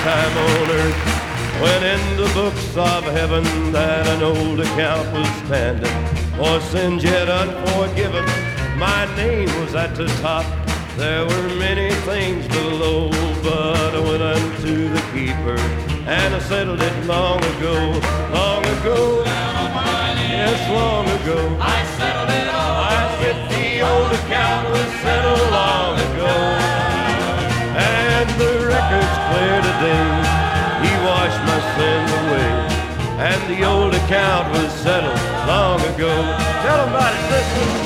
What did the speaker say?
time on earth, when in the books of heaven that an old account was standing, for sins yet unforgiven, my name was at the top. There were many things below, but I went unto the keeper, and I settled it long ago, long ago. Yes, long ago. I settled it all. I said the old account was settled long ago, and the record's clear today. He washed my sins away, and the old account was settled long ago. Tell 'em about it, sister.